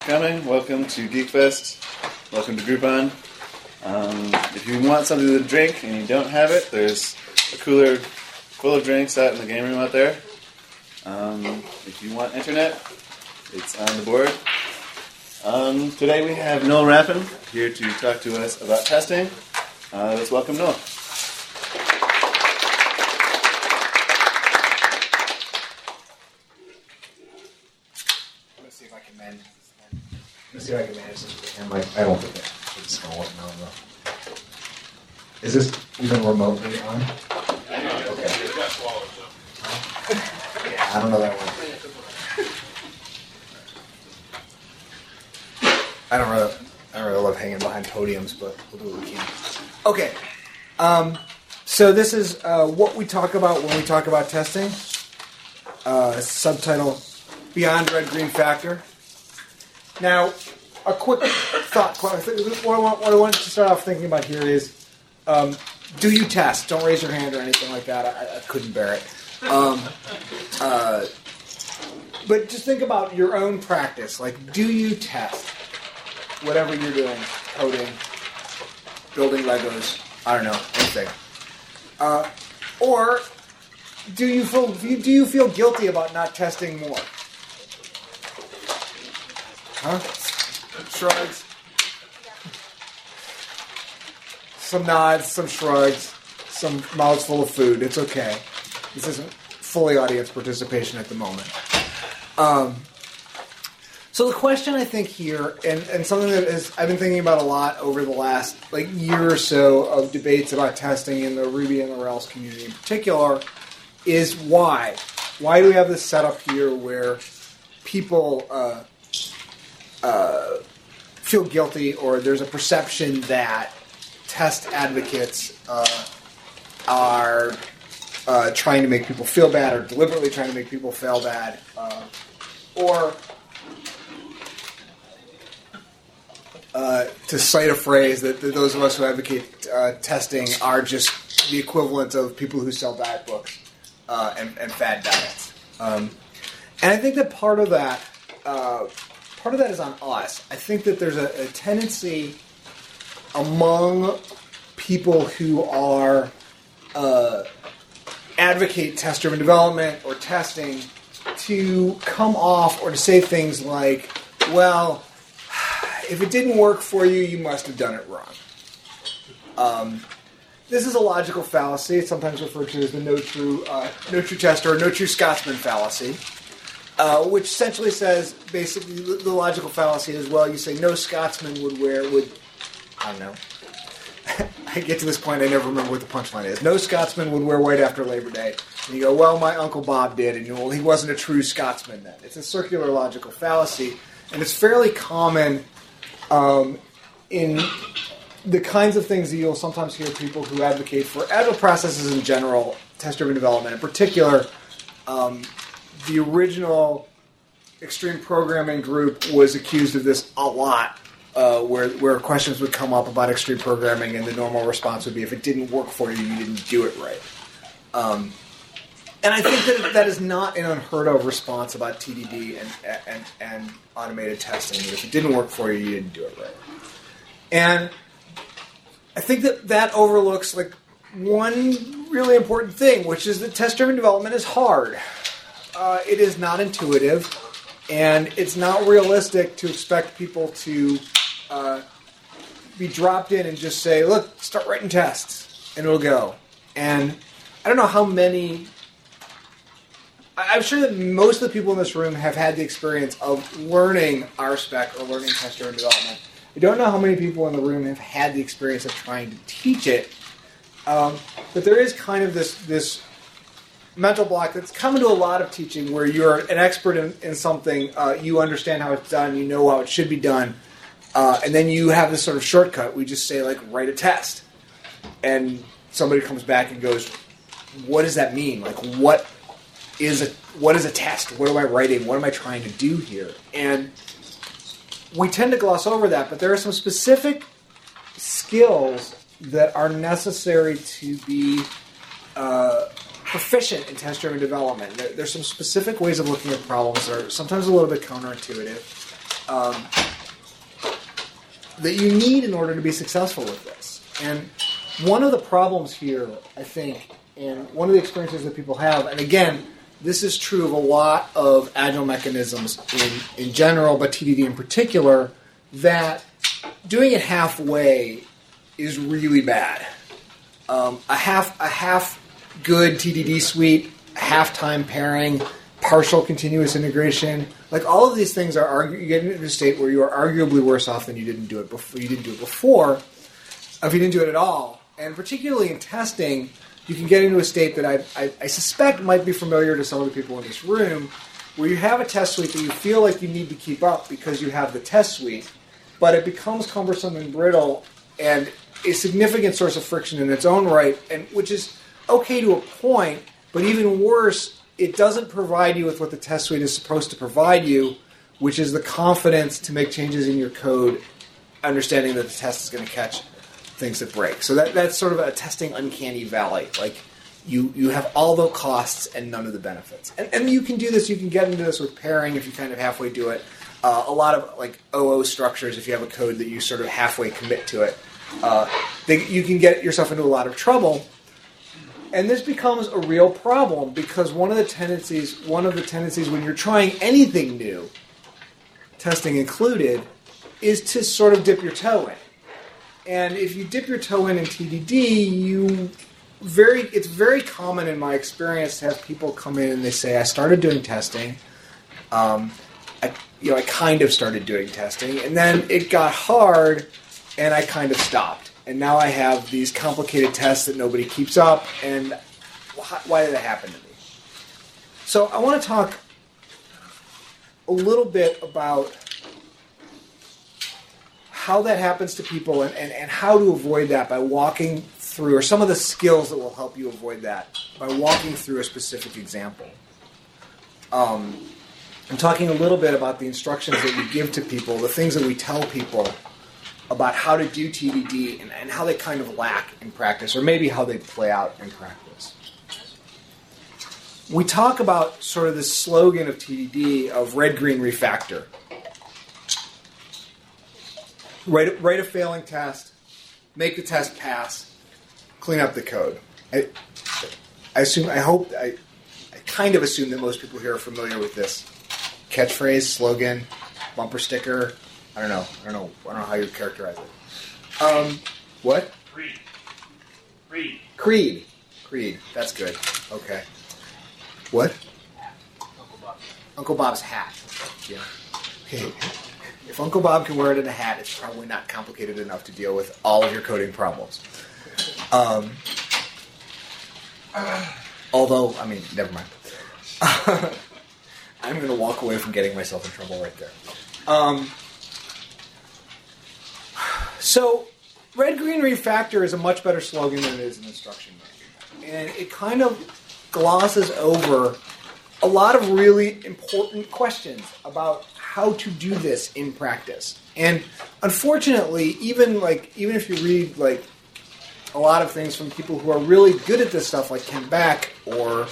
Welcome to GeekFest. Welcome to Groupon. If you want something to drink and you don't have it, there's a cooler full of drinks out in the game room out there. If you want internet, it's on the board. Today we have Noel Rappin here to talk to us about testing. Let's welcome Noel. Let's see if I can manage this. And I don't think it's going to work now, though. Is this even remotely on? Okay. Yeah, I don't know that one. I don't really love hanging behind podiums, but we'll do what we can. Okay. So this is what we talk about when we talk about testing. Subtitle: Beyond Red Green Factor. Now, a quick thought. What I wanted to start off thinking about here is, do you test? Don't raise your hand or anything like that. I couldn't bear it. But just think about your own practice. Like, do you test whatever you're doing? Coding, building Legos, I don't know, anything. Or do you feel guilty about not testing more? Huh? Shrugs. Some nods, some shrugs, some mouths full of food. It's okay. This isn't fully audience participation at the moment. So the question I think here, and something that I've been thinking about a lot over the last year or so of debates about testing in the Ruby and the Rails community in particular, is why? Why do we have this setup here where people feel guilty, or there's a perception that test advocates are trying to make people feel bad, or deliberately trying to make people feel bad, or to cite a phrase that those of us who advocate testing are just the equivalent of people who sell diet books and fad diets. And I think that part of that is on us. I think that there's a tendency among people who are advocate test-driven development or testing to come off or to say things like, well, if it didn't work for you, you must have done it wrong. This is a logical fallacy. It's sometimes referred to as the no true tester or no true Scotsman fallacy. Which essentially says, basically, the logical fallacy is, well, you say no Scotsman would, I don't know. I get to this point, I never remember what the punchline is. No Scotsman would wear white after Labor Day. And you go, well, my Uncle Bob did, and well, he wasn't a true Scotsman then. It's a circular logical fallacy, and it's fairly common in the kinds of things that you'll sometimes hear people who advocate for agile processes in general, test-driven development in particular. The original extreme programming group was accused of this a lot, where questions would come up about extreme programming, and the normal response would be, if it didn't work for you, you didn't do it right. And I think that is not an unheard of response about TDD and automated testing. If it didn't work for you, you didn't do it right. And I think that overlooks one really important thing, which is that test-driven development is hard. It is not intuitive, and it's not realistic to expect people to be dropped in and just say, look, start writing tests, and it'll go. And I don't know how many... I'm sure that most of the people in this room have had the experience of learning RSpec or learning test-driven development. I don't know how many people in the room have had the experience of trying to teach it, but there is kind of this mental block that's common to a lot of teaching, where you're an expert in something, you understand how it's done, you know how it should be done, and then you have this sort of shortcut. We just say, write a test. And somebody comes back and goes, what does that mean? What is a test? What am I writing? What am I trying to do here? And we tend to gloss over that, but there are some specific skills that are necessary to be proficient in test-driven development. There's some specific ways of looking at problems that are sometimes a little bit counterintuitive. that you need in order to be successful with this. And one of the problems here, I think, and one of the experiences that people have, and again, this is true of a lot of agile mechanisms in general, but TDD in particular, that doing it halfway is really bad. A half good TDD suite, half-time pairing, partial continuous integration, like all of these things you get into a state where you are arguably worse off than you didn't do it before. If you didn't do it at all, and particularly in testing, you can get into a state that I suspect might be familiar to some of the people in this room, where you have a test suite that you feel like you need to keep up because you have the test suite, but it becomes cumbersome and brittle and a significant source of friction in its own right, and which is okay to a point, but even worse, it doesn't provide you with what the test suite is supposed to provide you, which is the confidence to make changes in your code, understanding that the test is going to catch things that break. So that's sort of a testing uncanny valley. Like you have all the costs and none of the benefits. And you can do this. You can get into this with pairing if you kind of halfway do it. A lot of like OO structures, if you have a code that you sort of halfway commit to it, you can get yourself into a lot of trouble. And this becomes a real problem because one of the tendencies when you're trying anything new, testing included, is to sort of dip your toe in. And if you dip your toe in TDD, it's very common in my experience to have people come in and they say, I started doing testing. I kind of started doing testing, and then it got hard, and I kind of stopped. And now I have these complicated tests that nobody keeps up, and why did that happen to me? So I want to talk a little bit about how that happens to people and how to avoid that by walking through, or some of the skills that will help you avoid that by walking through a specific example. I'm talking a little bit about the instructions that we give to people, the things that we tell people about how to do TDD and how they kind of lack in practice, or maybe how they play out in practice. We talk about sort of this slogan of TDD of red, green, refactor. Write a failing test, make the test pass, clean up the code. I kind of assume that most people here are familiar with this catchphrase, slogan, bumper sticker. I don't know how you characterize it. What? Creed. That's good. Okay. What? Uncle Bob's hat. Yeah. Okay. If Uncle Bob can wear it in a hat, it's probably not complicated enough to deal with all of your coding problems. Although, never mind. I'm going to walk away from getting myself in trouble right there. So, red, green, refactor is a much better slogan than it is an instruction manual. And it kind of glosses over a lot of really important questions about how to do this in practice. And unfortunately, even if you read a lot of things from people who are really good at this stuff, like Ken Beck, or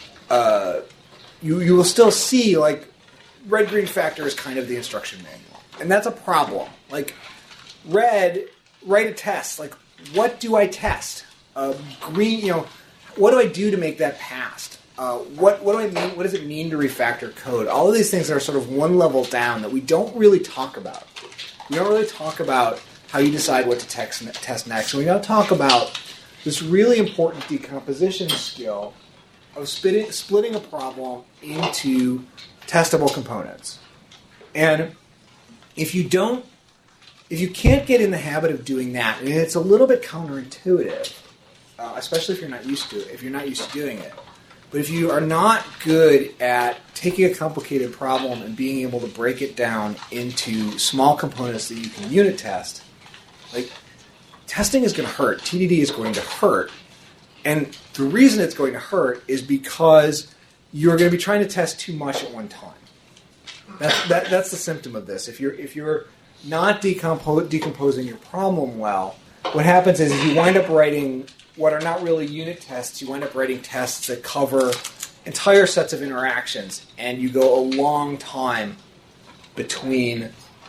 you will still see red, green factor is kind of the instruction manual, and that's a problem. Red, write a test. What do I test? Green, what do I do to make that passed? What do I mean? What does it mean to refactor code? All of these things are sort of one level down that we don't really talk about. We don't really talk about how you decide what to test next. And we don't talk about this really important decomposition skill of splitting a problem into testable components. And if you can't get in the habit of doing that, and it's a little bit counterintuitive, especially if you're not used to doing it. But if you are not good at taking a complicated problem and being able to break it down into small components that you can unit test, testing is going to hurt. TDD is going to hurt. And the reason it's going to hurt is because you're going to be trying to test too much at one time. That's the symptom of this. If you're not decomposing your problem well, what happens is you wind up writing what are not really unit tests. You wind up writing tests that cover entire sets of interactions, and you go a long time between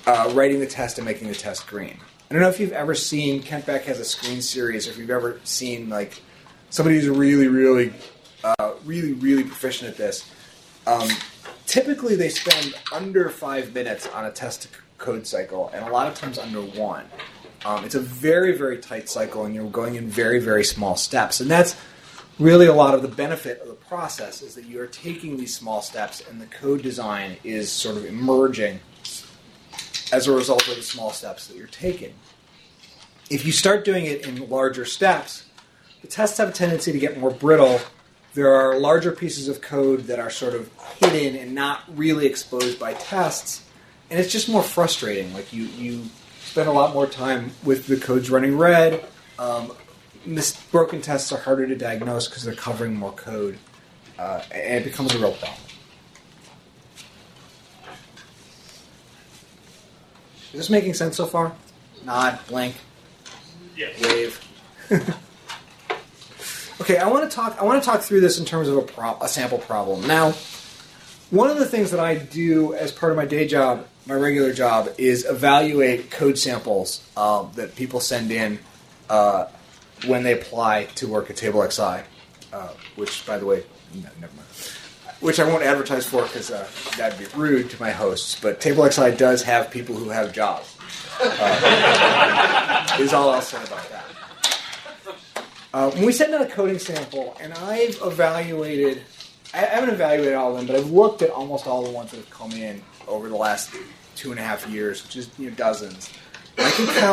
writing the test and making the test green. I don't know if you've ever seen, Kent Beck has a screen series, or if you've ever seen like somebody who's really, really proficient at this. Typically, they spend under 5 minutes on a test code cycle, and a lot of times under 1. It's a very, very tight cycle, and you're going in very, very small steps. And that's really a lot of the benefit of the process, is that you're taking these small steps, and the code design is sort of emerging as a result of the small steps that you're taking. If you start doing it in larger steps, the tests have a tendency to get more brittle. There are larger pieces of code that are sort of hidden and not really exposed by tests, and it's just more frustrating. Like you spend a lot more time with the codes running red. Broken tests are harder to diagnose because they're covering more code, and it becomes a real problem. Is this making sense so far? Nod, blink, wave. Okay, I want to talk through this in terms of a sample problem. Now, one of the things that I do as part of my day job, my regular job, is evaluate code samples that people send in when they apply to work at TableXI, which, by the way, never mind. Which I won't advertise for because that'd be rude to my hosts. But TableXI does have people who have jobs. Is all I'll say about that. When we send out a coding sample, and I haven't evaluated all of them, but I've looked at almost all the ones that have come in over the last 2.5 years, which is dozens. And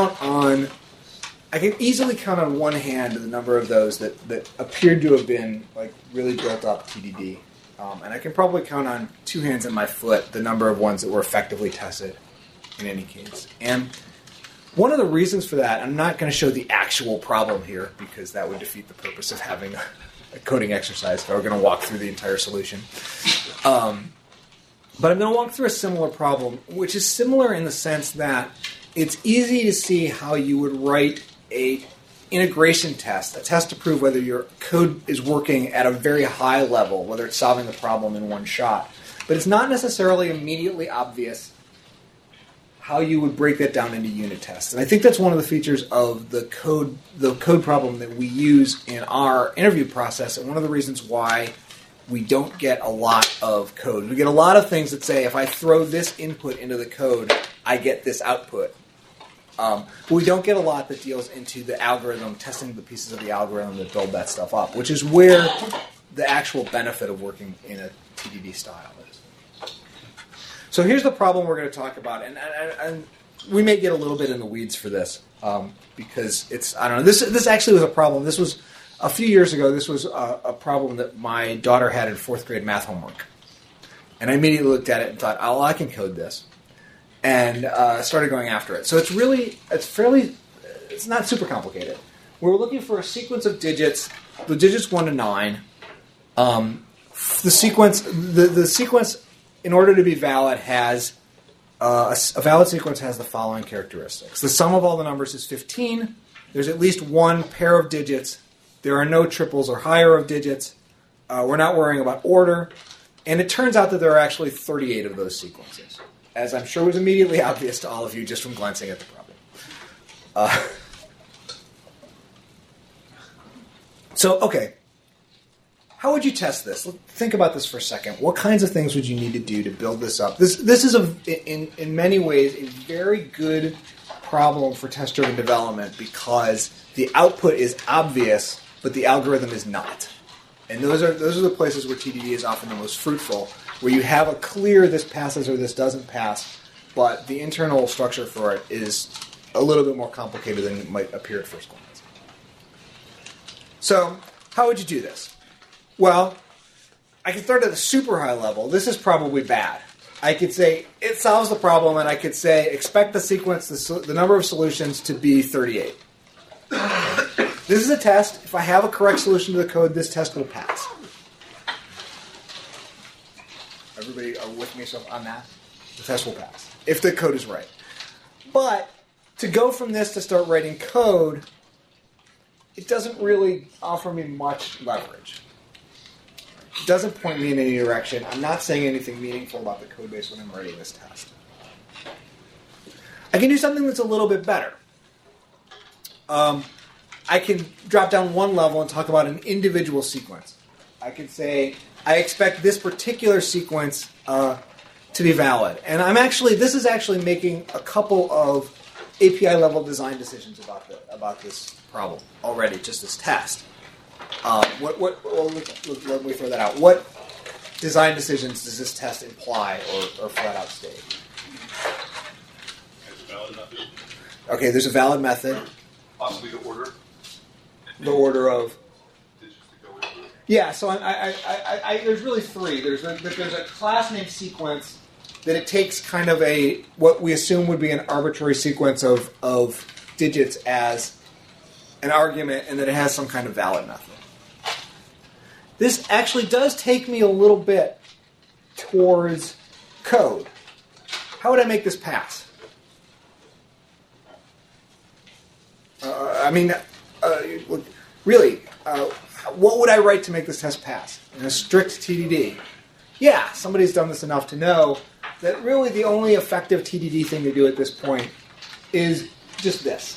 I can easily count on one hand the number of those that appeared to have been like really built up TDD. And I can probably count on 2 hands and my foot the number of ones that were effectively tested in any case. And one of the reasons for that, I'm not going to show the actual problem here because that would defeat the purpose of having a coding exercise. So we're going to walk through the entire solution. But I'm going to walk through a similar problem, which is similar in the sense that it's easy to see how you would write a integration test, a test to prove whether your code is working at a very high level, whether it's solving the problem in one shot. But it's not necessarily immediately obvious how you would break that down into unit tests. And I think that's one of the features of the code problem that we use in our interview process, and one of the reasons why we don't get a lot of code. We get a lot of things that say, if I throw this input into the code, I get this output. But we don't get a lot that deals into the algorithm, testing the pieces of the algorithm that build that stuff up, which is where the actual benefit of working in a TDD style is. So here's the problem we're going to talk about, and we may get a little bit in the weeds for this because it's, I don't know, this actually was a problem. This was, a few years ago, this was a problem that my daughter had in 4th grade math homework. And I immediately looked at it and thought, oh, I can code this. And started going after it. So it's not super complicated. We're looking for a sequence of digits, the digits 1 to 9. The sequence, in order to be valid, has a valid sequence has the following characteristics. The sum of all the numbers is 15. There's at least one pair of digits. There are no triples or higher of digits. We're not worrying about order. And it turns out that there are actually 38 of those sequences, as I'm sure was immediately obvious to all of you just from glancing at the problem. Okay. How would you test this? Think about this for a second. What kinds of things would you need to do to build this up? This is, in many ways, a very good problem for test-driven development because the output is obvious, but the algorithm is not. And those are the places where TDD is often the most fruitful, where you have a clear this passes or this doesn't pass, but the internal structure for it is a little bit more complicated than it might appear at first glance. So, how would you do this? Well, I can start at a super high level. This is probably bad. I could say it solves the problem, and I could say expect the sequence, the number of solutions to be 38. This is a test. If I have a correct solution to the code, this test will pass. Everybody are with me on that? The test will pass, if the code is right. But to go from this to start writing code, it doesn't really offer me much leverage. It doesn't point me in any direction. I'm not saying anything meaningful about the code base when I'm writing this test. I can do something that's a little bit better. I can drop down one level and talk about an individual sequence. I can say, I expect this particular sequence to be valid. And this is actually making a couple of API level design decisions about this problem already, just this test. Let me throw that out. What design decisions does this test imply or flat out state? There's a valid method. Okay, there's a valid method. Possibly the order. The order of. Digits to go into it. Yeah, so there's really three. There's a class name sequence that it takes kind of what we assume would be an arbitrary sequence of digits as an argument, and that it has some kind of valid method. This actually does take me a little bit towards code. How would I make this pass? Really, what would I write to make this test pass? In a strict TDD? Yeah, somebody's done this enough to know that really the only effective TDD thing to do at this point is just this.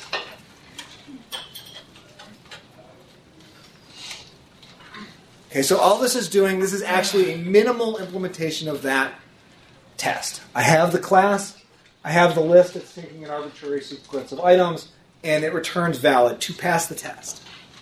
Okay, so all this is doing, this is actually a minimal implementation of that test. I have the class, I have the list that's taking an arbitrary sequence of items, and it returns valid to pass the test.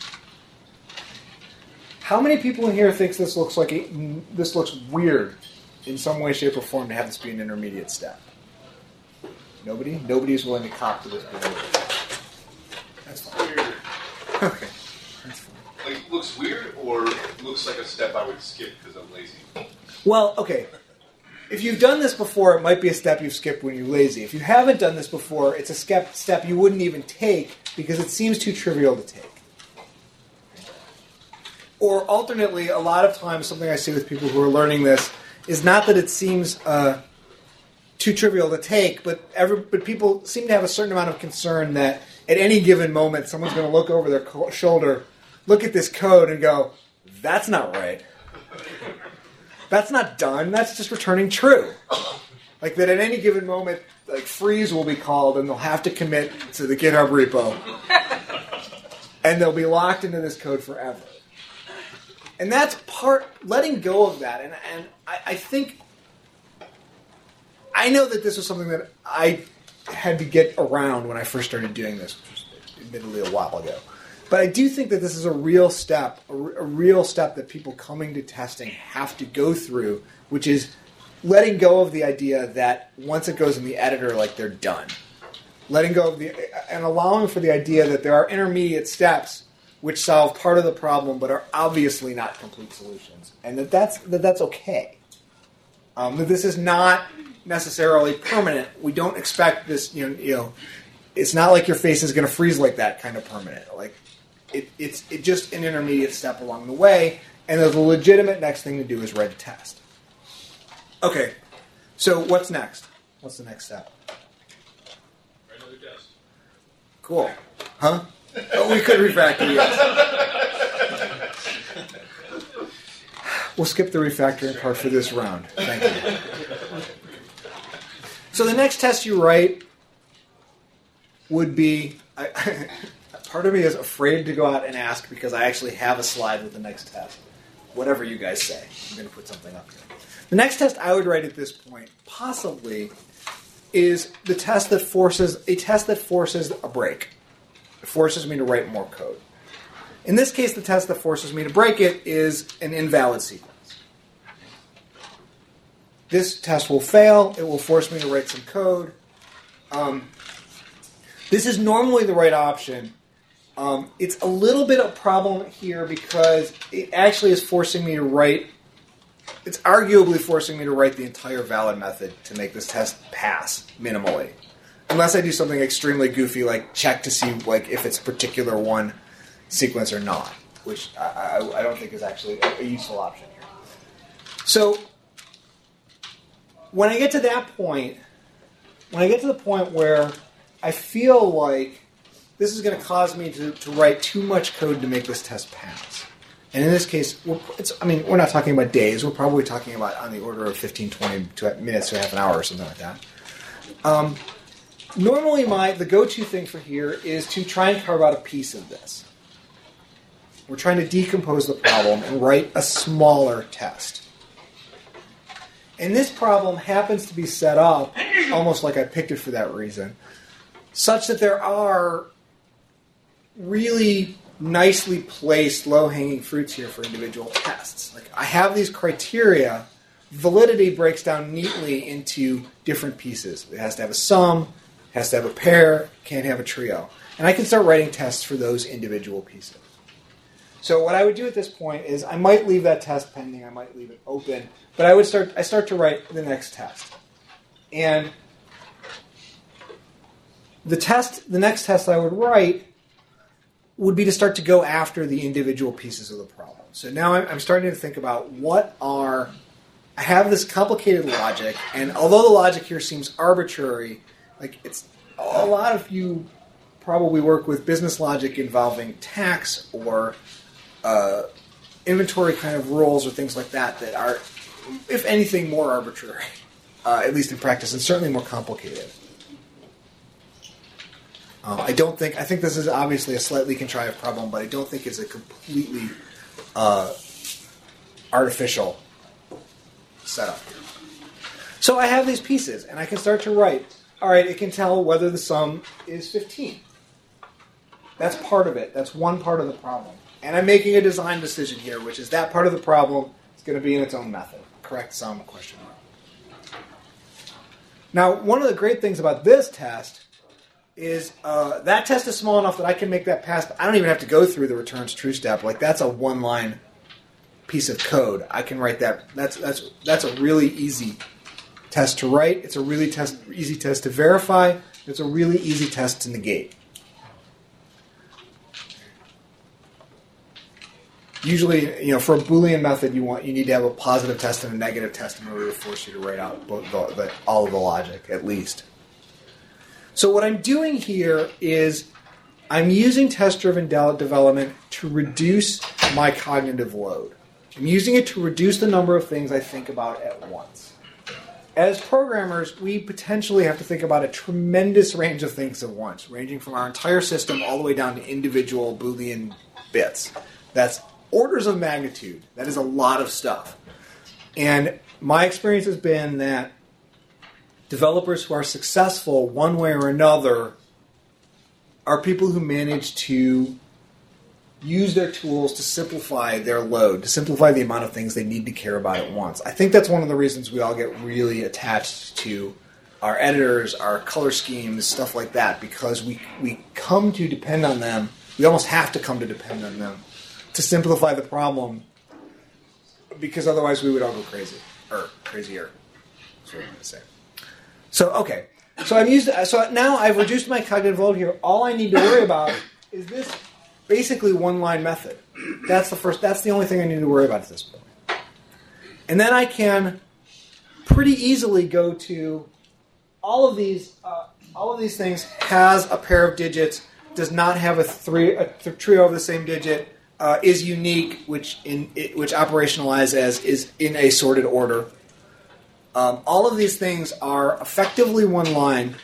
How many people in here thinks this looks weird in some way, shape, or form to have this be an intermediate step? Nobody? Nobody's willing to cop to this behavior. That's fine. Weird. Okay. That's fine. Like, looks weird, or looks like a step I would skip because I'm lazy? Well, okay. If you've done this before, it might be a step you've skipped when you're lazy. If you haven't done this before, it's a step you wouldn't even take because it seems too trivial to take. Or alternately, a lot of times, something I see with people who are learning this is not that it seems too trivial to take, but people seem to have a certain amount of concern that at any given moment, someone's going to look over their shoulder, look at this code, and go, "That's not right. That's not done. That's just returning true." Like that at any given moment, like freeze will be called, and they'll have to commit to the GitHub repo, and they'll be locked into this code forever. And that's letting go of that. And I think, I know that this was something that I had to get around when I first started doing this, which was admittedly a while ago. But I do think that this is a real step, a real step that people coming to testing have to go through, which is letting go of the idea that once it goes in the editor, like they're done. Letting go of and allowing for the idea that there are intermediate steps which solve part of the problem, but are obviously not complete solutions, and that's okay. That this is not necessarily permanent. We don't expect this. It's not like your face is going to freeze like that kind of permanent. Like it's just an intermediate step along the way, and the legitimate next thing to do is write a test. Okay, so what's next? What's the next step? Write another test. Cool, huh? Oh, we could refactor, yes. We'll skip the refactoring part for this round. Thank you. So the next test you write would be... part of me is afraid to go out and ask because I actually have a slide with the next test. Whatever you guys say. I'm going to put something up here. The next test I would write at this point, possibly, is the test that forces a break. It forces me to write more code. In this case, the test that forces me to break it is an invalid sequence. This test will fail. It will force me to write some code. This is normally the right option. It's a little bit of a problem here because it actually is forcing me to write... It's arguably forcing me to write the entire valid method to make this test pass minimally. Unless I do something extremely goofy like check to see like if it's a particular one sequence or not, which I don't think is actually a useful option here. So when I get to that point, where I feel like this is going to cause me to write too much code to make this test pass. And in this case, we're not talking about days. We're probably talking about on the order of 15, 20 minutes to half an hour or something like that. Normally, the go-to thing for here is to try and carve out a piece of this. We're trying to decompose the problem and write a smaller test. And this problem happens to be set up, almost like I picked it for that reason, such that there are really nicely placed low-hanging fruits here for individual tests. Like, I have these criteria. Validity breaks down neatly into different pieces. It has to have a sum, has to have a pair, can't have a trio. And I can start writing tests for those individual pieces. So what I would do at this point is I might leave that test pending, I might leave it open, but I start to write the next test. And the next test I would write would be to start to go after the individual pieces of the problem. So now I'm starting to think about I have this complicated logic, and although the logic here seems arbitrary, like it's a lot of you probably work with business logic involving tax or inventory kind of rules or things like that are, if anything, more arbitrary, at least in practice, and certainly more complicated. I think this is obviously a slightly contrived problem, but I don't think it's a completely artificial setup. So I have these pieces, and I can start to write. All right, it can tell whether the sum is 15. That's part of it. That's one part of the problem. And I'm making a design decision here, which is that part of the problem is going to be in its own method. Correct sum, question mark. Now, one of the great things about this test is that test is small enough that I can make that pass, but I don't even have to go through the returns true step. Like, that's a one-line piece of code. I can write that. That's a really easy test to write. It's a really easy test to verify. It's a really easy test to negate. Usually, for a Boolean method, you need to have a positive test and a negative test in order to force you to write out all of the logic, at least. So what I'm doing here is I'm using test-driven development to reduce my cognitive load. I'm using it to reduce the number of things I think about at once. As programmers, we potentially have to think about a tremendous range of things at once, ranging from our entire system all the way down to individual Boolean bits. That's orders of magnitude. That is a lot of stuff. And my experience has been that developers who are successful one way or another are people who manage to use their tools to simplify their load, to simplify the amount of things they need to care about at once. I think that's one of the reasons we all get really attached to our editors, our color schemes, stuff like that, because we come to depend on them. We almost have to come to depend on them to simplify the problem, because otherwise we would all go crazy, or crazier. That's what I'm going to say. So, okay. So now I've reduced my cognitive load here. All I need to worry about is this basically one-line method. That's the only thing I need to worry about at this point. And then I can pretty easily go to all of these things. Has a pair of digits, does not have a trio of the same digit, is unique, which operationalize as is in a sorted order. All of these things are effectively one line,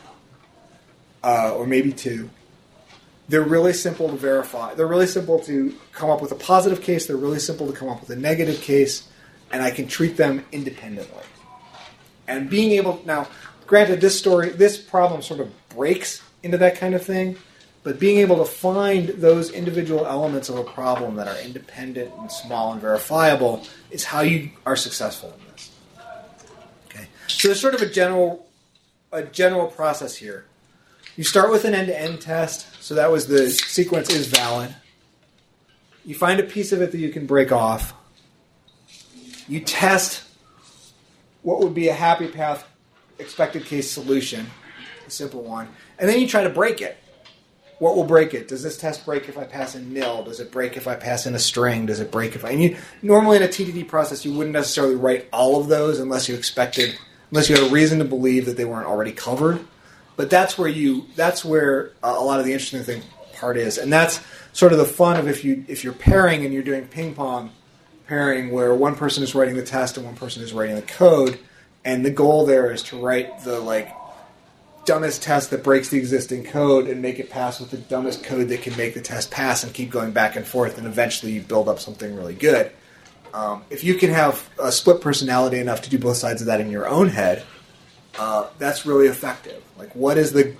or maybe two. They're really simple to verify. They're really simple to come up with a positive case. They're really simple to come up with a negative case, and I can treat them independently. And being able now, granted, this problem sort of breaks into that kind of thing, but being able to find those individual elements of a problem that are independent and small and verifiable is how you are successful in this. Okay, so there's sort of a general process here. You start with an end-to-end test, so that was the sequence is valid. You find a piece of it that you can break off. You test what would be a happy path expected case solution, a simple one, and then you try to break it. What will break it? Does this test break if I pass in nil? Does it break if I pass in a string? Does it break if I... normally in a TDD process, you wouldn't necessarily write all of those unless you had a reason to believe that they weren't already covered. But that's where a lot of the interesting part is, and that's sort of the fun of if you're pairing and you're doing ping pong pairing, where one person is writing the test and one person is writing the code, and the goal there is to write the dumbest test that breaks the existing code and make it pass with the dumbest code that can make the test pass and keep going back and forth, and eventually you build up something really good. If you can have a split personality enough to do both sides of that in your own head, that's really effective. Like, what is the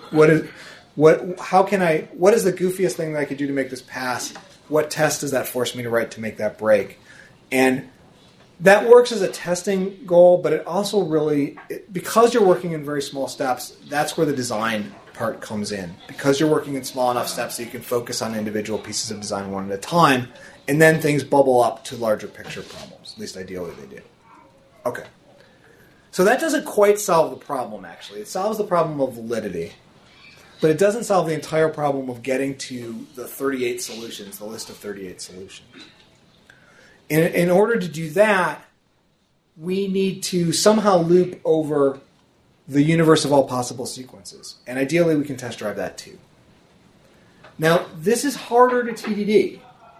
goofiest thing that I could do to make this pass? What test does that force me to write to make that break? And that works as a testing goal, but it also really, because you're working in very small steps, that's where the design part comes in. Because you're working in small enough steps that you can focus on individual pieces of design one at a time, and then things bubble up to larger picture problems. At least ideally they do. Okay. So that doesn't quite solve the problem, actually. It solves the problem of validity, but it doesn't solve the entire problem of getting to the 38 solutions, the list of 38 solutions. In order to do that, we need to somehow loop over the universe of all possible sequences. And ideally, we can test drive that too. Now, this is harder to TDD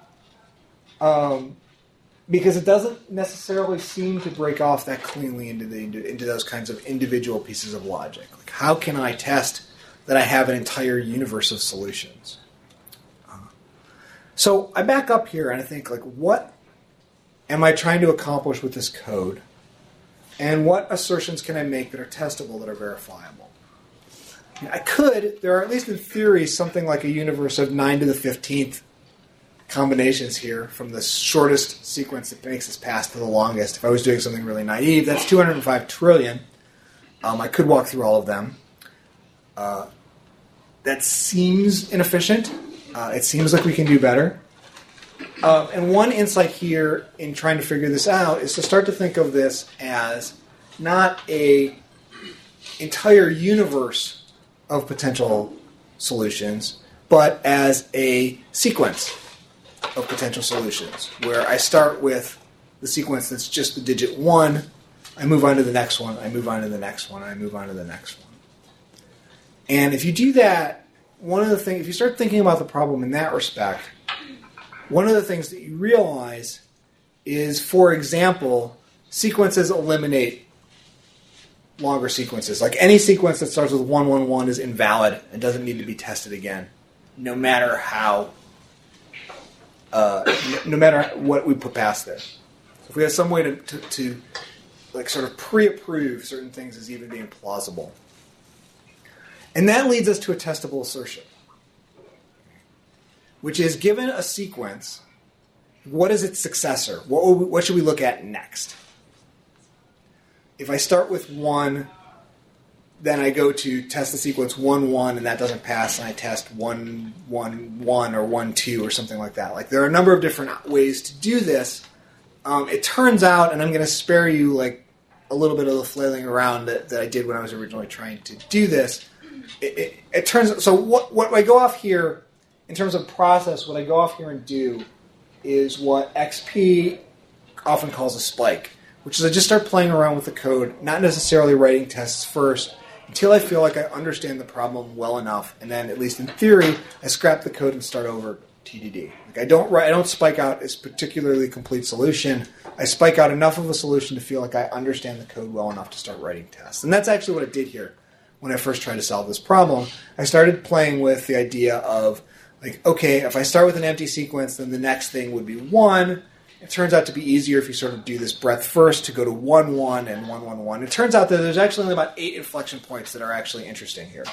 because it doesn't necessarily seem to break off that cleanly into those kinds of individual pieces of logic. Like, how can I test that I have an entire universe of solutions? So I back up here and I think, like, what am I trying to accomplish with this code? And what assertions can I make that are testable, that are verifiable? There are, at least in theory, something like a universe of 9 to the 15th combinations here from the shortest sequence that makes this pass to the longest. If I was doing something really naive, that's 205 trillion. I could walk through all of them. That seems inefficient. It seems like we can do better. And one insight here in trying to figure this out is to start to think of this as not a entire universe of potential solutions, but as a sequence of potential solutions, where I start with the sequence that's just the digit 1, I move on to the next one, I move on to the next one, I move on to the next one. And if you do that, if you start thinking about the problem in that respect, one of the things that you realize is, for example, sequences eliminate longer sequences. Like, any sequence that starts with 111 is invalid and doesn't need to be tested again, no matter how, no matter what we put past this. So if we have some way to like sort of pre-approve certain things as even being plausible. And that leads us to a testable assertion, which is, given a sequence, what is its successor? What should we look at next? If I start with 1, then I go to test the sequence 1, 1, and that doesn't pass, and I test 1, 1, 1, or 1, 2, or something like that. Like, there are a number of different ways to do this. It turns out, and I'm going to spare you like a little bit of the flailing around that I did when I was originally trying to do this. It turns out, so what I go off here, in terms of process, what I go off here and do is what XP often calls a spike, which is I just start playing around with the code, not necessarily writing tests first, until I feel like I understand the problem well enough, and then, at least in theory, I scrap the code and start over TDD. Like, I don't spike out a particularly complete solution. I spike out enough of a solution to feel like I understand the code well enough to start writing tests. And that's actually what I did here when I first tried to solve this problem. I started playing with the idea of, like, okay, if I start with an empty sequence, then the next thing would be 1. It turns out to be easier if you sort of do this breadth first to go to 1, 1, and 1, 1, 1. It turns out that there's actually only about 8 inflection points that are actually interesting here.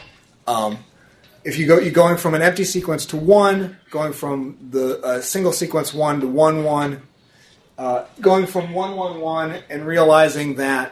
If you're going from an empty sequence to 1, going from the single sequence 1 to 1, 1, going from 1, 1, 1, and realizing that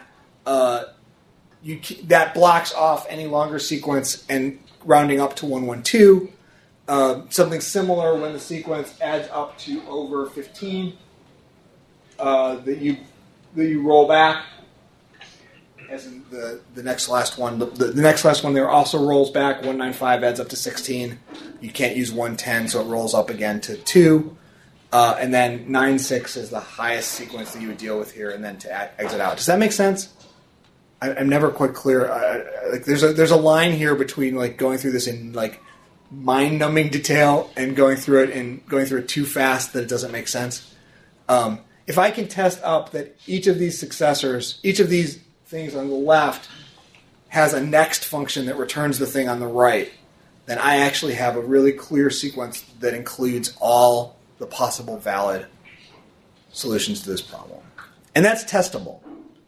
that blocks off any longer sequence and rounding up to 1, 1, 2. Something similar when the sequence adds up to over 15 that you roll back, as in the next last one. The next last one there also rolls back. 195 adds up to 16. You can't use 110, so it rolls up again to 2. And then 96 is the highest sequence that you would deal with here, and then to exit out. Does that make sense? I'm never quite clear. Like, there's a line here between, like, going through this in, like, mind-numbing detail and going through it too fast that it doesn't make sense. If I can test up that each of these successors, each of these things on the left, has a next function that returns the thing on the right, then I actually have a really clear sequence that includes all the possible valid solutions to this problem. And that's testable.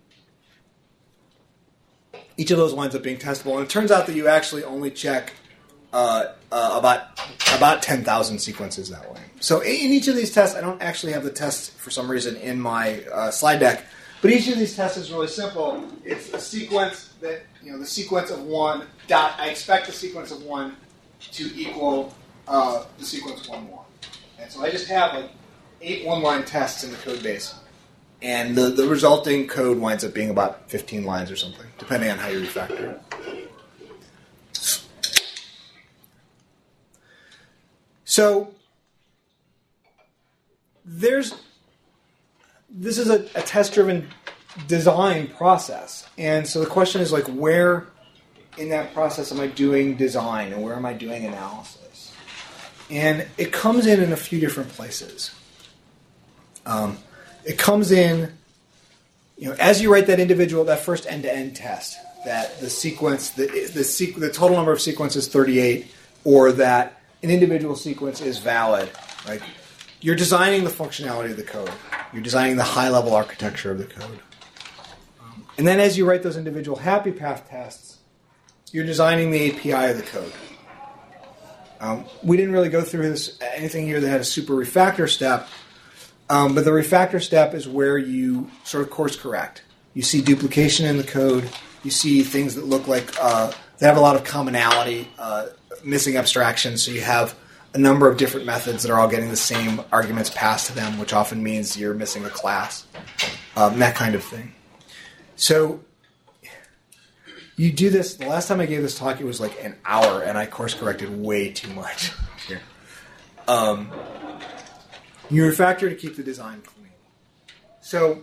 Each of those winds up being testable. And it turns out that you actually only check about 10,000 sequences that way. So in each of these tests, I don't actually have the tests for some reason in my slide deck, but each of these tests is really simple. It's a sequence that, the sequence of 1 dot, I expect the sequence of 1 to equal the sequence 1, 1. And so I just have like 8 one-line tests in the code base. And the resulting code winds up being about 15 lines or something, depending on how you refactor it. So this is a test-driven design process. And so the question is, like, where in that process am I doing design and where am I doing analysis? And it comes in a few different places. It comes in, as you write that first end-to-end test, that the sequence, the total number of sequences is 38, or that an individual sequence is valid. Like, you're designing the functionality of the code. You're designing the high-level architecture of the code. And then as you write those individual happy path tests, you're designing the API of the code. We didn't really go through anything here that had a super refactor step, but the refactor step is where you sort of course correct. You see duplication in the code. You see things that look like they have a lot of commonality, missing abstractions, so you have a number of different methods that are all getting the same arguments passed to them, which often means you're missing a class, that kind of thing. So you do this. The last time I gave this talk, it was like an hour, and I course corrected way too much here. You refactor to keep the design clean. So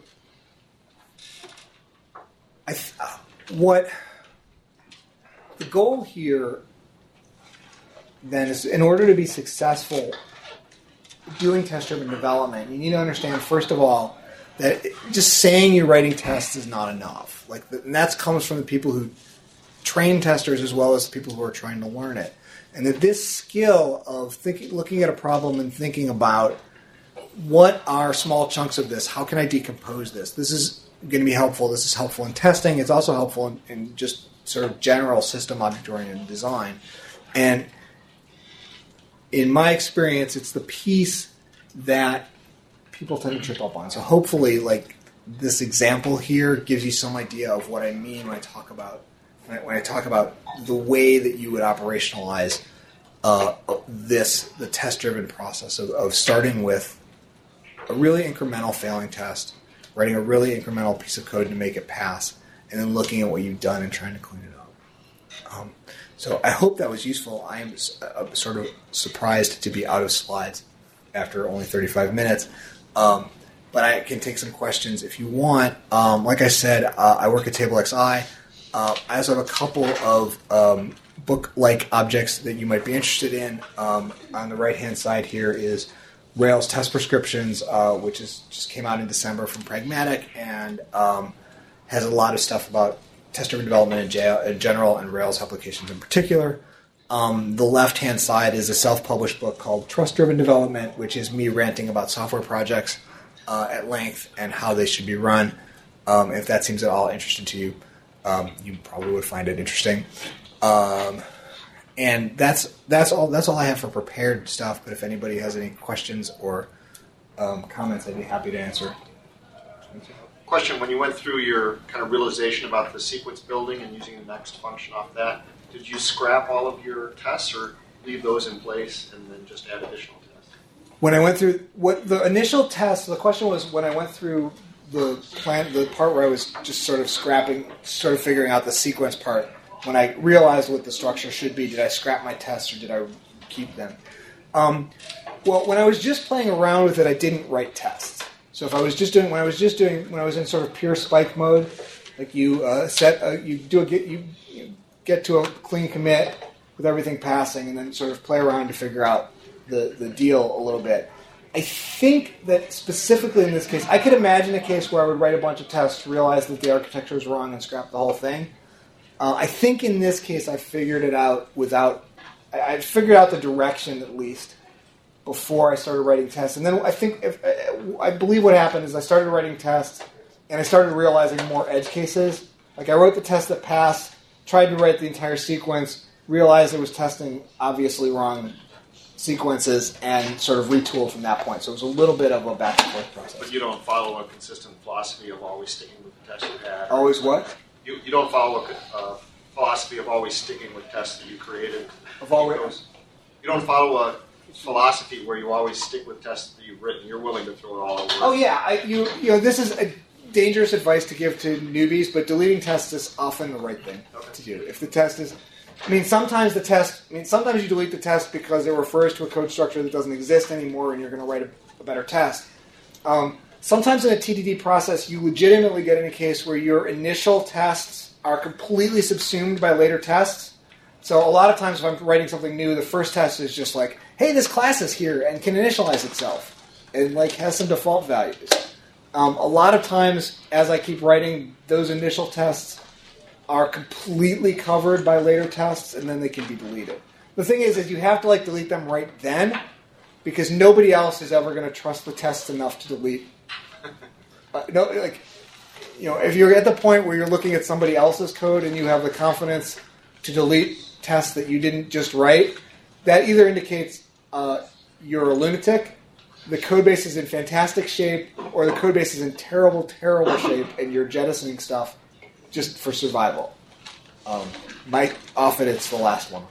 what the goal here then is, in order to be successful doing test-driven development, you need to understand, first of all, that just saying you're writing tests is not enough. And that comes from the people who train testers as well as the people who are trying to learn it. And that this skill of looking at a problem and thinking about what are small chunks of this, how can I decompose this? This is going to be helpful. This is helpful in testing. It's also helpful in just sort of general system object-oriented design. And in my experience, it's the piece that people tend to trip up on. So hopefully, like, this example here gives you some idea of what I mean when I talk about the way that you would operationalize the test-driven process of starting with a really incremental failing test, writing a really incremental piece of code to make it pass, and then looking at what you've done and trying to clean it up. So I hope that was useful. I am sort of surprised to be out of slides after only 35 minutes. But I can take some questions if you want. Like I said, I work at TableXI. I also have a couple of book-like objects that you might be interested in. On the right-hand side here is Rails Test Prescriptions, which just came out in December from Pragmatic, and has a lot of stuff about test-driven development in general and Rails applications in particular. The left-hand side is a self-published book called Trust-Driven Development, which is me ranting about software projects at length and how they should be run. If that seems at all interesting to you, you probably would find it interesting. And that's all I have for prepared stuff. But if anybody has any questions or comments, I'd be happy to answer. Question: when you went through your kind of realization about the sequence building and using the next function off that, did you scrap all of your tests or leave those in place and then just add additional tests? When I went through the initial test, the question was when I went through the part where I was just sort of figuring out the sequence part. When I realized what the structure should be, did I scrap my tests or did I keep them? Well, when I was just playing around with it, I didn't write tests. So when I was in sort of pure spike mode, like you get to a clean commit with everything passing, and then sort of play around to figure out the deal a little bit. I think that specifically in this case, I could imagine a case where I would write a bunch of tests, realize that the architecture was wrong, and scrap the whole thing. I think in this case I figured it out I figured out the direction at least before I started writing tests. And then I believe what happened is I started writing tests and I started realizing more edge cases. Like I wrote the test that passed, tried to write the entire sequence, realized it was testing obviously wrong sequences, and sort of retooled from that point. So it was a little bit of a back and forth process. But you don't follow a consistent philosophy of always sticking with the test you had. Always what? You don't follow a philosophy of always sticking with tests that you created. Of always. You don't follow a philosophy where you always stick with tests that you've written. You're willing to throw it all over. Oh yeah, this is a dangerous advice to give to newbies, but deleting tests is often the right thing to do. If the test is, sometimes you delete the test because it refers to a code structure that doesn't exist anymore, and you're going to write a better test. Sometimes in a TDD process, you legitimately get in a case where your initial tests are completely subsumed by later tests. So a lot of times if I'm writing something new, the first test is just like, hey, this class is here and can initialize itself and like has some default values. A lot of times as I keep writing, those initial tests are completely covered by later tests and then they can be deleted. The thing is you have to delete them right then because nobody else is ever going to trust the tests enough to delete. If you're at the point where you're looking at somebody else's code and you have the confidence to delete tests that you didn't just write, that either indicates you're a lunatic, the code base is in fantastic shape, or the code base is in terrible, terrible shape, and you're jettisoning stuff just for survival. Often it's the last one.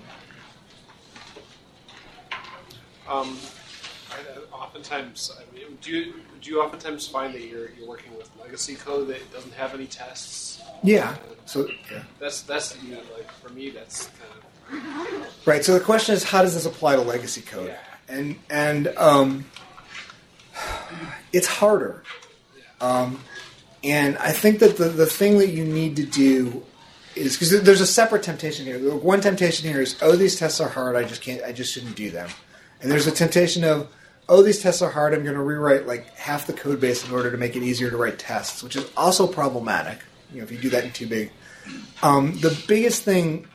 Oftentimes, do you oftentimes find that you're working with legacy code that doesn't have any tests? Yeah. That's for me that's kind of right. So the question is, how does this apply to legacy code? Yeah. And it's harder. And I think that the thing that you need to do is, because there's a separate temptation here. The one temptation here is, these tests are hard. I just shouldn't do them. And there's a temptation of, these tests are hard. I'm going to rewrite half the code base in order to make it easier to write tests, which is also problematic. If you do that in too big. The biggest thing,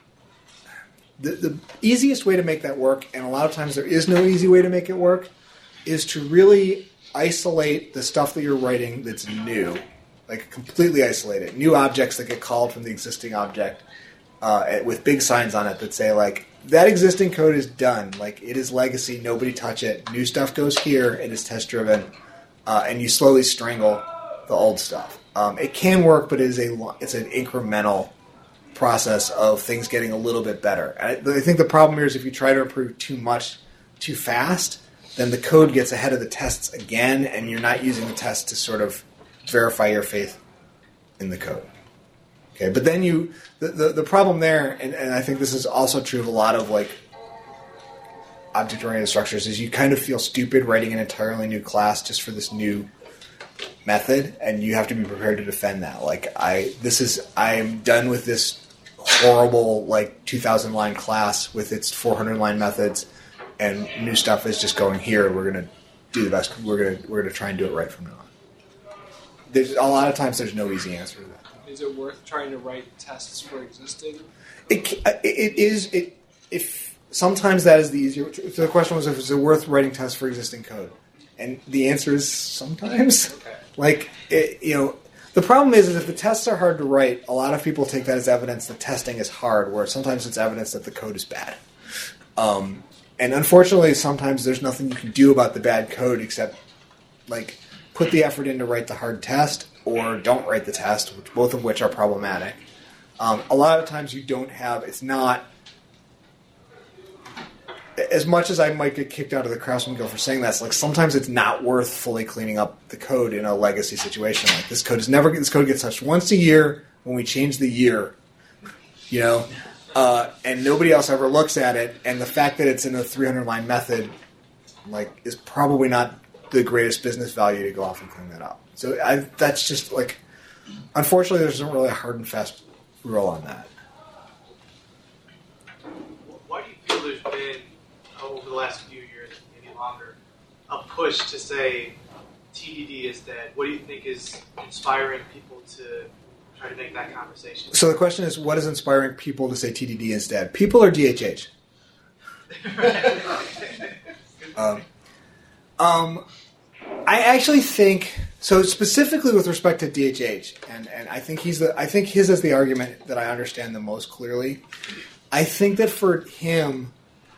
the easiest way to make that work, and a lot of times there is no easy way to make it work, is to really isolate the stuff that you're writing that's new. Completely isolate it. New objects that get called from the existing object with big signs on it that say, that existing code is done. It is legacy. Nobody touch it. New stuff goes here. It is test-driven. And you slowly strangle the old stuff. It can work, but it's an incremental process of things getting a little bit better. I think the problem here is if you try to improve too much too fast, then the code gets ahead of the tests again, and you're not using the test to sort of verify your faith in the code. Okay, but then the problem there, and I think this is also true of a lot of object-oriented structures, is you kind of feel stupid writing an entirely new class just for this new method, and you have to be prepared to defend that. I'm done with this horrible 2,000 line class with its 400 line methods, and new stuff is just going here. We're going to do the best. We're going to try and do it right from now on. There's a lot of times there's no easy answer to that. Is it worth trying to write tests for existing? It is. If sometimes that is the easier. If the question was if it's worth writing tests for existing code, and the answer is sometimes. Okay. The problem is if the tests are hard to write, a lot of people take that as evidence that testing is hard, where sometimes it's evidence that the code is bad. And unfortunately, sometimes there's nothing you can do about the bad code except put the effort in to write the hard test, or don't write the test, both of which are problematic. A lot of times you don't have, it's not, as much as I might get kicked out of the Craftsman Guild for saying that, sometimes it's not worth fully cleaning up the code in a legacy situation. This code gets touched once a year when we change the year, and nobody else ever looks at it, and the fact that it's in a 300-line method, is probably not the greatest business value to go off and clean that up. So that's just, unfortunately, there's not really a hard and fast rule on that. Why do you feel there's been, over the last few years, maybe longer, a push to say TDD is dead? What do you think is inspiring people to trying to make that conversation. So the question is, what is inspiring people to say TDD instead? People or DHH? I actually think so. Specifically with respect to DHH, and I think his is the argument that I understand the most clearly. I think that for him,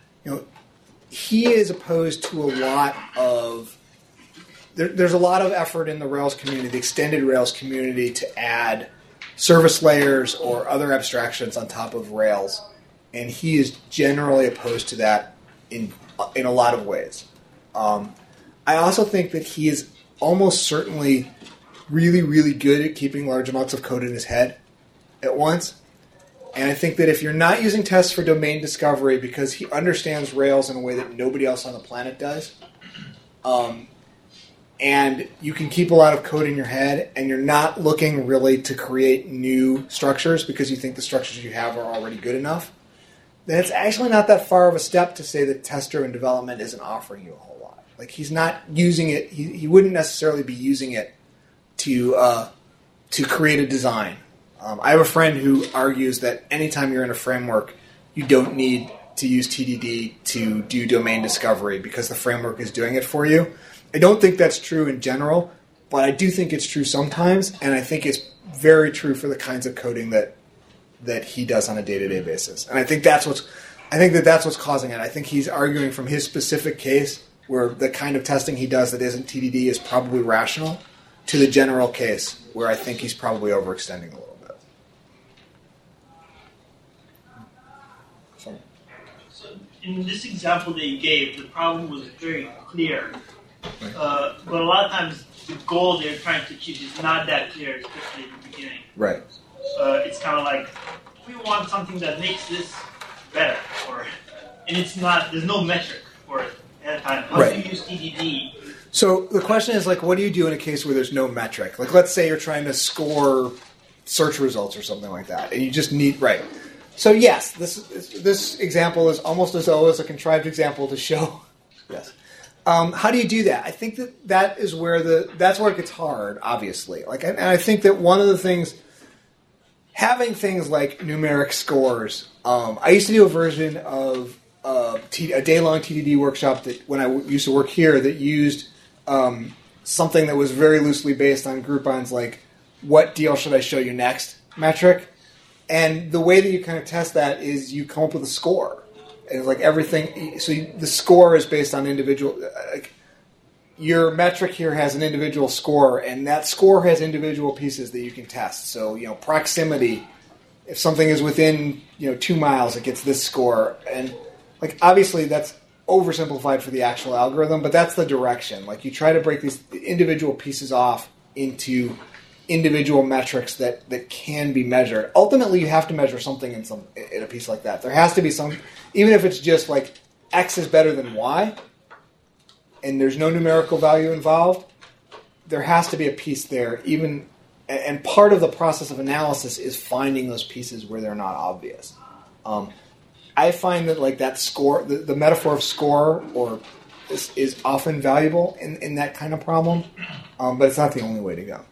he is opposed to a lot of. There's a lot of effort in the Rails community, the extended Rails community, to add service layers or other abstractions on top of Rails, and he is generally opposed to that in a lot of ways. I also think that he is almost certainly really, really good at keeping large amounts of code in his head at once. And I think that if you're not using tests for domain discovery because he understands Rails in a way that nobody else on the planet does, and you can keep a lot of code in your head and you're not looking really to create new structures because you think the structures you have are already good enough, then it's actually not that far of a step to say that test-driven development isn't offering you a whole lot. Like, he's not using it, he wouldn't necessarily be using it to create a design. I have a friend who argues that anytime you're in a framework, you don't need to use TDD to do domain discovery because the framework is doing it for you. I don't think that's true in general, but I do think it's true sometimes, and I think it's very true for the kinds of coding that he does on a day-to-day basis. And I think that's what's causing it. I think he's arguing from his specific case where the kind of testing he does that isn't TDD is probably rational to the general case where I think he's probably overextending a little bit. So in this example that you gave, the problem was very clear. But a lot of times the goal they're trying to achieve is not that clear, especially in the beginning. Right. It's kind of like, we want something that makes this better, and it's not. There's no metric for it at a time. How do you use TDD? So the question is, like, what do you do in a case where there's no metric? Like, let's say you're trying to score search results or something like that, and you just need So yes, this example is almost as though it's a contrived example to show. Yes. How do you do that? I think that's where it gets hard, obviously. And I think that one of the things, having things like numeric scores. I used to do a version of a day-long TDD workshop that when I used to work here that used something that was very loosely based on Groupon's what deal should I show you next metric. And the way that you kind of test that is you come up with a score. And it's everything. So the score is based on individual. Your metric here has an individual score, and that score has individual pieces that you can test. So proximity. If something is within 2 miles, it gets this score. And obviously that's oversimplified for the actual algorithm, but that's the direction. You try to break these individual pieces off into individual metrics that can be measured. Ultimately, you have to measure something in a piece like that. There has to be some, even if it's just X is better than Y, and there's no numerical value involved, there has to be a piece there. And part of the process of analysis is finding those pieces where they're not obvious. I find that that score, the metaphor of score, is often valuable in that kind of problem, but it's not the only way to go.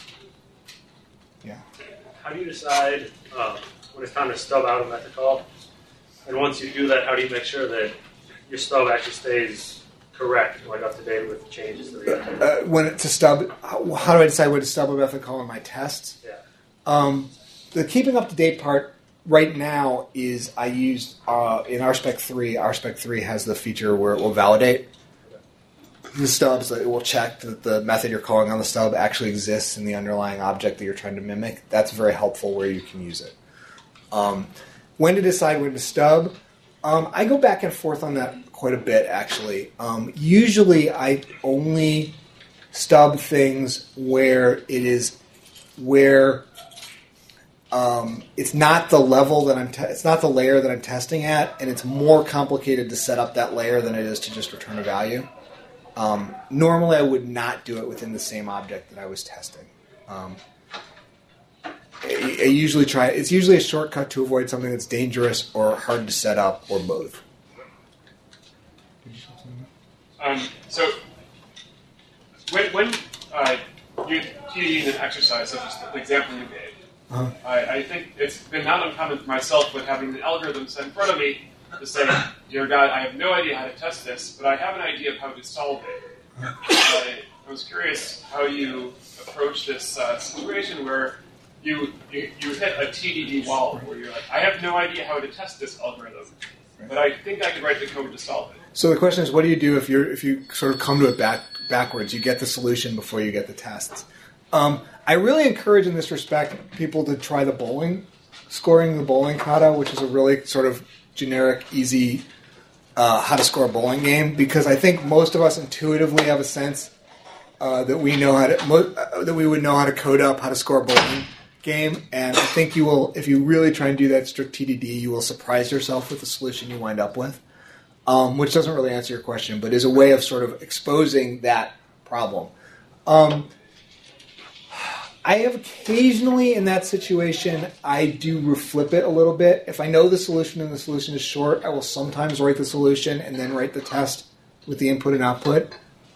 How do you decide when it's time to stub out a method call? And once you do that, how do you make sure that your stub actually stays correct, up to date with changes to the how do I decide when to stub a method call in my tests? Yeah. The keeping up to date part right now is I use in RSpec 3. RSpec 3 has the feature where it will validate the stubs. It will check that the method you're calling on the stub actually exists in the underlying object that you're trying to mimic. That's very helpful where you can use it. When to decide when to stub? I go back and forth on that quite a bit, actually. Usually I only stub things where it's not the level that it's not the layer that I'm testing at, and it's more complicated to set up that layer than it is to just return a value. Normally I would not do it within the same object that I was testing. I usually try. It's usually a shortcut to avoid something that's dangerous or hard to set up, or both. So when you use an exercise such as the example you gave, I think it's been not uncommon for myself with having the algorithm set in front of me to say, dear God, I have no idea how to test this, but I have an idea of how to solve it. I was curious how you approach this situation where you hit a TDD wall, where you're like, I have no idea how to test this algorithm, but I think I could write the code to solve it. So the question is, what do you do if you sort of come to it backwards? You get the solution before you get the tests. I really encourage in this respect people to try scoring the bowling kata, which is a really sort of generic, easy how to score a bowling game, because I think most of us intuitively have a sense that we know that we would know how to code up how to score a bowling game, and I think you will, if you really try and do that strict TDD, you will surprise yourself with the solution you wind up with, which doesn't really answer your question, but is a way of sort of exposing that problem. I have occasionally, in that situation, I do reflip it a little bit. If I know the solution and the solution is short, I will sometimes write the solution and then write the test with the input and output.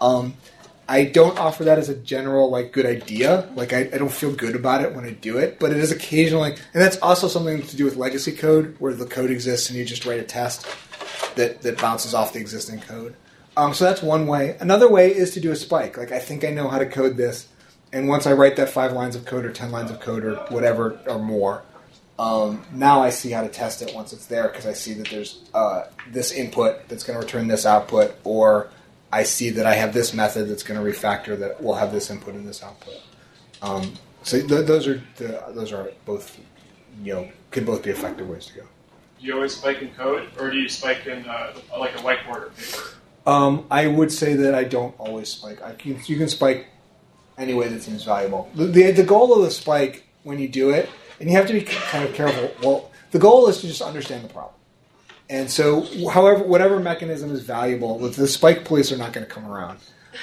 I don't offer that as a general good idea. I don't feel good about it when I do it, but it is occasionally, and that's also something to do with legacy code, where the code exists and you just write a test that bounces off the existing code. So that's one way. Another way is to do a spike. I think I know how to code this. And once I write that 5 lines of code or 10 lines of code or whatever or more, now I see how to test it once it's there, because I see that there's this input that's going to return this output, or I see that I have this method that's going to refactor that will have this input and this output. So those are both, could both be effective ways to go. Do you always spike in code, or do you spike in a whiteboard or paper? I would say that I don't always spike. You can spike any way that seems valuable. The goal of the spike, when you do it, and you have to be kind of careful, well, the goal is to just understand the problem. And so, whatever mechanism is valuable, the spike police are not going to come around.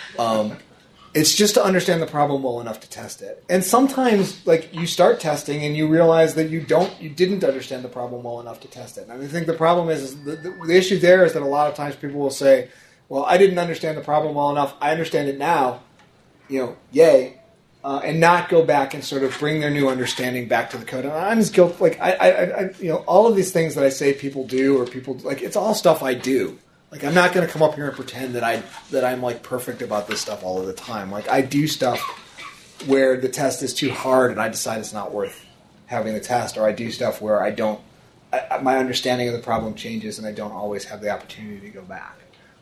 It's just to understand the problem well enough to test it. And sometimes, you start testing and you realize that you didn't understand the problem well enough to test it. And I think the problem is the issue there is that a lot of times people will say, well, I didn't understand the problem well enough. I understand it now. Yay, and not go back and sort of bring their new understanding back to the code. And I'm as guilty. All of these things that I say people do, or people it's all stuff I do. I'm not going to come up here and pretend that I'm perfect about this stuff all of the time. I do stuff where the test is too hard and I decide it's not worth having the test, or I do stuff where my understanding of the problem changes and I don't always have the opportunity to go back.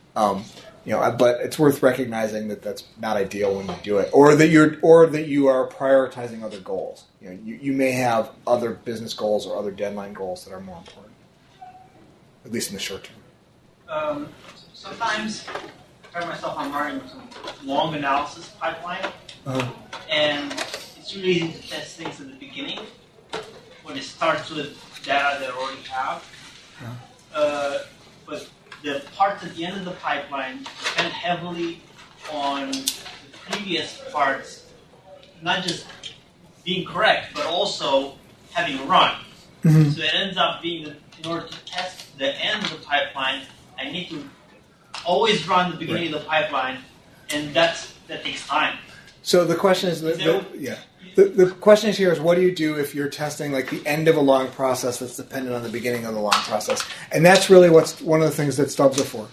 But it's worth recognizing that that's not ideal when you do it, or that you are prioritizing other goals. You may have other business goals or other deadline goals that are more important, at least in the short term. Sometimes I find myself I'm running some long analysis pipeline, and it's really easy to test things at the beginning when it starts with data they already have. But the parts at the end of the pipeline depend heavily on the previous parts, not just being correct, but also having run. Mm-hmm. So it ends up being that in order to test the end of the pipeline, I need to always run the beginning of the pipeline, and that takes time. So the question is, the question is here is, what do you do if you're testing the end of a long process that's dependent on the beginning of the long process? And that's really one of the things that stubs are for.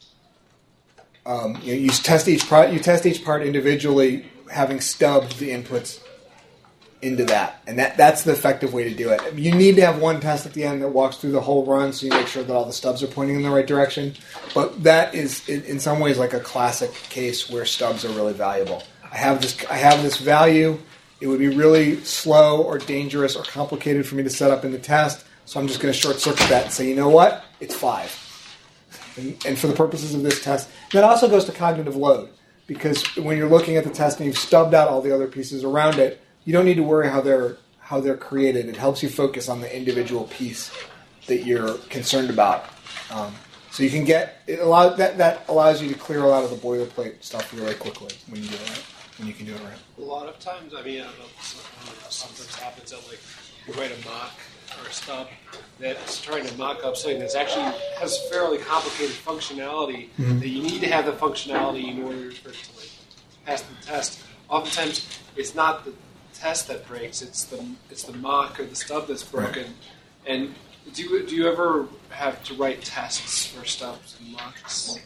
You test each part individually, having stubbed the inputs into that, and that's the effective way to do it. You need to have one test at the end that walks through the whole run, so you make sure that all the stubs are pointing in the right direction. But that is, in some ways, a classic case where stubs are really valuable. I have this value. It would be really slow or dangerous or complicated for me to set up in the test, so I'm just going to short circuit that and say, you know what? It's 5. And for the purposes of this test, that also goes to cognitive load, because when you're looking at the test and you've stubbed out all the other pieces around it, you don't need to worry how they're created. It helps you focus on the individual piece that you're concerned about. So you can that allows you to clear a lot of the boilerplate stuff really quickly when you do it right. When you can do it right. A lot of times, I don't know, sometimes happens that you write a mock or a stub that's trying to mock up something that's actually has fairly complicated functionality, that you need to have the functionality in order for it to pass the test. Oftentimes, it's not the test that breaks. It's the mock or the stub that's broken. And do you ever have to write tests for stubs and mocks?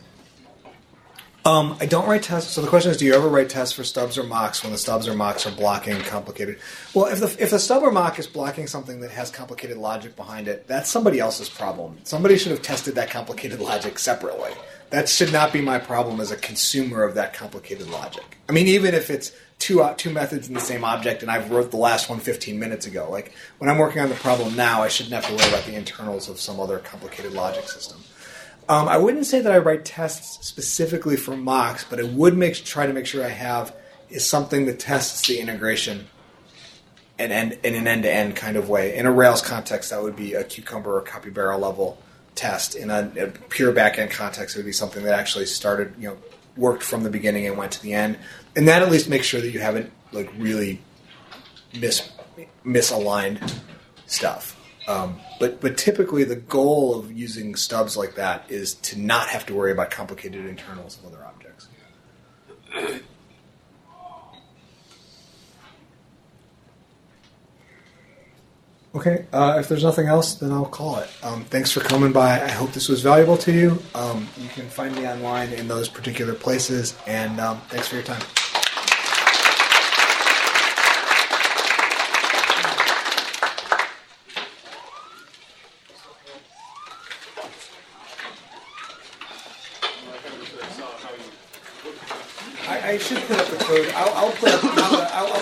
I don't write tests. So the question is, do you ever write tests for stubs or mocks when the stubs or mocks are blocking complicated? Well, if the stub or mock is blocking something that has complicated logic behind it, that's somebody else's problem. Somebody should have tested that complicated logic separately. That should not be my problem as a consumer of that complicated logic. I mean, even if it's two methods in the same object and I wrote the last one 15 minutes ago. Like, when I'm working on the problem now, I shouldn't have to worry about the internals of some other complicated logic system. I wouldn't say that I write tests specifically for mocks, but I would try to make sure I have is something that tests the integration in an end-to-end kind of way. In a Rails context, that would be a Cucumber or Capybara level test. In a pure back-end context, it would be something that actually started, worked from the beginning and went to the end. And that at least makes sure that you haven't really misaligned stuff. But typically the goal of using stubs like that is to not have to worry about complicated internals of other objects. Okay, if there's nothing else, then I'll call it. Thanks for coming by. I hope this was valuable to you. You can find me online in those particular places, and thanks for your time. I should put up the code. I'll put up. I'll